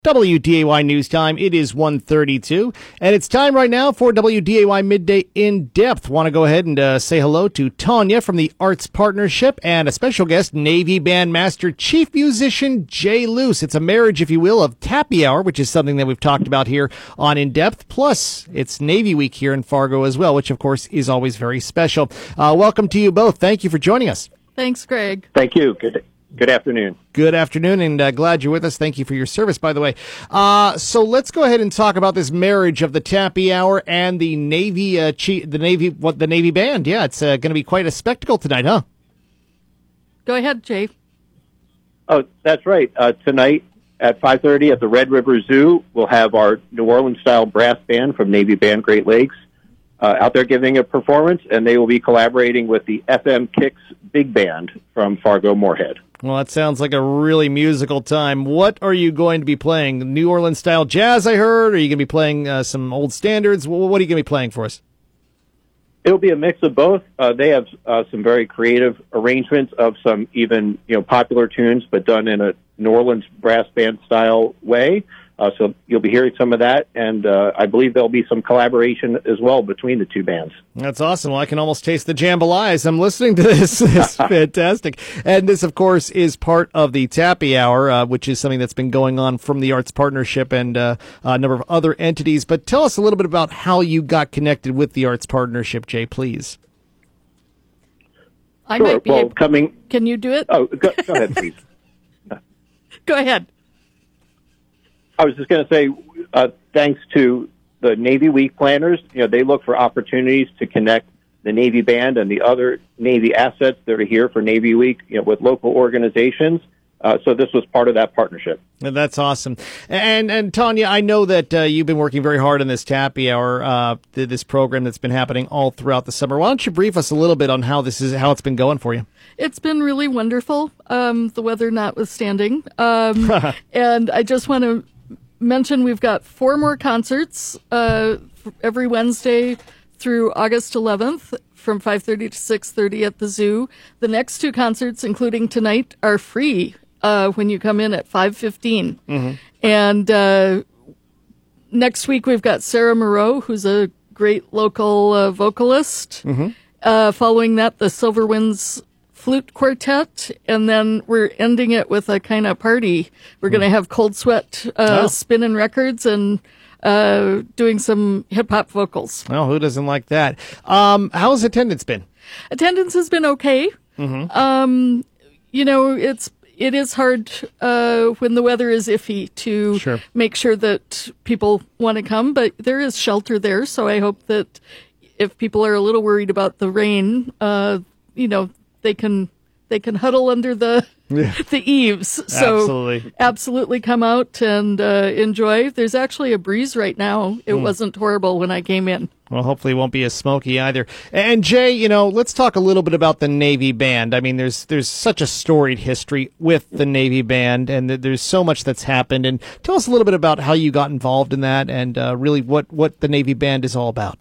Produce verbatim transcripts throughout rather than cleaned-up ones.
W D A Y News Time. It is one thirty-two, and it's time right now for W D A Y Midday In Depth. Want to go ahead and uh, say hello to Tanya from the Arts Partnership and a special guest, Navy Band Master Chief Musician Jay Luce. It's a marriage, if you will, of Tappy Hour, which is something that we've talked about here on In Depth. Plus, it's Navy Week here in Fargo as well, which of course is always very special. Uh, welcome to you both. Thank you for joining us. Thanks, Greg. Thank you. Good. Good afternoon. Good afternoon, and uh, glad you're with us. Thank you for your service, by the way. Uh, so let's go ahead and talk about this marriage of the Tappy Hour and the Navy, uh, chi- the Navy, what the Navy Band. Yeah, it's uh, going to be quite a spectacle tonight, huh? Go ahead, Jay. Oh, that's right. Uh, tonight at five thirty at the Red River Zoo, we'll have our New Orleans-style brass band from Navy Band Great Lakes uh, out there giving a performance, and they will be collaborating with the F M Kicks Big Band from Fargo-Moorhead. Well, that sounds like a really musical time. What are you going to be playing? New Orleans-style jazz, I heard? Are you going to be playing uh, some old standards? What are you going to be playing for us? It'll be a mix of both. Uh, they have uh, some very creative arrangements of some even you know popular tunes, but done in a New Orleans brass band style way. Uh, so you'll be hearing some of that, and uh, I believe there'll be some collaboration as well between the two bands. That's awesome. Well, I can almost taste the jambalaya as I'm listening to this. It's fantastic. And this, of course, is part of the Tappy Hour, uh, which is something that's been going on from the Arts Partnership and uh, a number of other entities. But tell us a little bit about how you got connected with the Arts Partnership, Jay, please. I sure. might be well, able- coming. Can you do it? Oh, go, go ahead, please. Go ahead. I was just going to say, uh, thanks to the Navy Week planners, you know, they look for opportunities to connect the Navy Band and the other Navy assets that are here for Navy Week, you know, with local organizations. Uh, so this was part of that partnership. That's awesome. And and Tanya, I know that uh, you've been working very hard on this Tappy Hour, uh, th- this program that's been happening all throughout the summer. Why don't you brief us a little bit on how this is, how it's been going for you? It's been really wonderful, um, the weather notwithstanding. Um, and I just want to mention we've got four more concerts uh, every Wednesday through August eleventh from five thirty to six thirty at the zoo. The next two concerts, including tonight, are free uh, when you come in at five fifteen. Mm-hmm. And uh, next week we've got Sarah Moreau, who's a great local uh, vocalist. Mm-hmm. Uh, following that, the Silver Winds Flute Quartet, and then we're ending it with a kind of party. We're going to have Cold Sweat uh, Oh. spinning records and uh, doing some hip-hop vocals. Well, who doesn't like that? Um, how's attendance been? Attendance has been okay. Mm-hmm. Um, you know, it's it is hard uh, when the weather is iffy to Sure. make sure that people want to come, but there is shelter there, so I hope that if people are a little worried about the rain, uh, you know, they can they can huddle under the Yeah. the eaves. So Absolutely. absolutely come out and uh, enjoy. There's actually a breeze right now. It Mm. wasn't horrible when I came in. Well, hopefully it won't be as smoky either. And Jay, you know, let's talk a little bit about the Navy Band. I mean, there's there's such a storied history with the Navy Band, and th- there's so much that's happened. And tell us a little bit about how you got involved in that, and uh, really what, what the Navy Band is all about.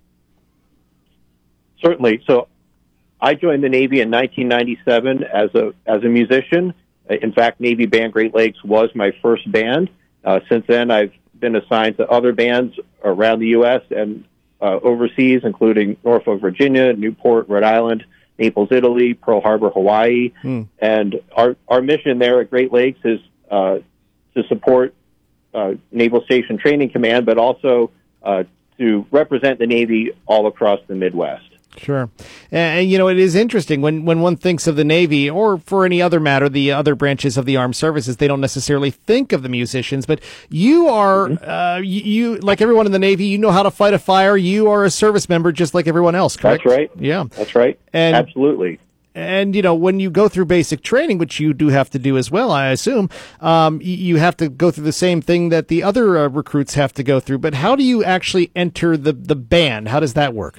Certainly. So I joined the Navy in nineteen ninety-seven as a as a musician. In fact, Navy Band Great Lakes was my first band. Uh, since then, I've been assigned to other bands around the U S and uh, overseas, including Norfolk, Virginia, Newport, Rhode Island, Naples, Italy, Pearl Harbor, Hawaii. Hmm. And our, our mission there at Great Lakes is uh, to support uh, Naval Station Training Command, but also uh, to represent the Navy all across the Midwest. Sure. And, and, you know, it is interesting when, when one thinks of the Navy, or for any other matter, the other branches of the armed services, they don't necessarily think of the musicians, but you are, Mm-hmm. uh, you, you, like everyone in the Navy, you know how to fight a fire. You are a service member just like everyone else, correct? That's right. Yeah. That's right. And- Absolutely. And, you know, when you go through basic training, which you do have to do as well, I assume, um, y- you have to go through the same thing that the other uh, recruits have to go through. But how do you actually enter the, the band? How does that work?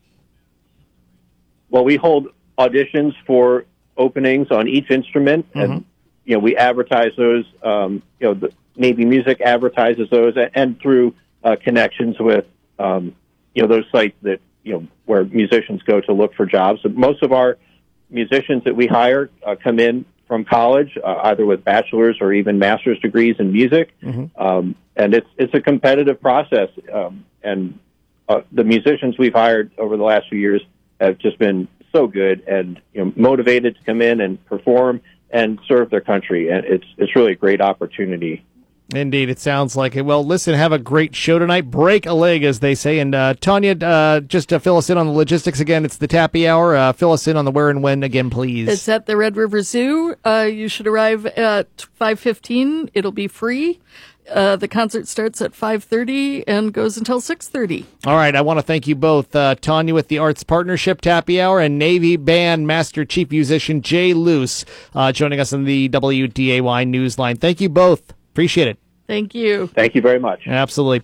Well, we hold auditions for openings on each instrument, and Mhm. you know we advertise those. Um, you know, the Navy Music advertises those, and through uh, connections with um, you know those sites that you know where musicians go to look for jobs. So most of our musicians that we hire uh, come in from college, uh, either with bachelor's or even master's degrees in music. Mm-hmm. Um, and it's it's a competitive process. Um, and uh, the musicians we've hired over the last few years have just been so good and you know, motivated to come in and perform and serve their country. And it's it's really a great opportunity. Indeed, it sounds like it. Well, listen, have a great show tonight. Break a leg, as they say. And uh, Tanya, uh, just to fill us in on the logistics again, it's the Tappy Hour. Uh, fill us in on the where and when again, please. It's at the Red River Zoo. Uh, you should arrive at five fifteen. It'll be free. Uh, the concert starts at five thirty and goes until six thirty. All right, I want to thank you both, uh, Tanya with the Arts Partnership Tappy Hour and Navy Band Master Chief Musician Jay Luce uh, joining us on the W D A Y Newsline. Thank you both. Appreciate it. Thank you. Thank you very much. Absolutely.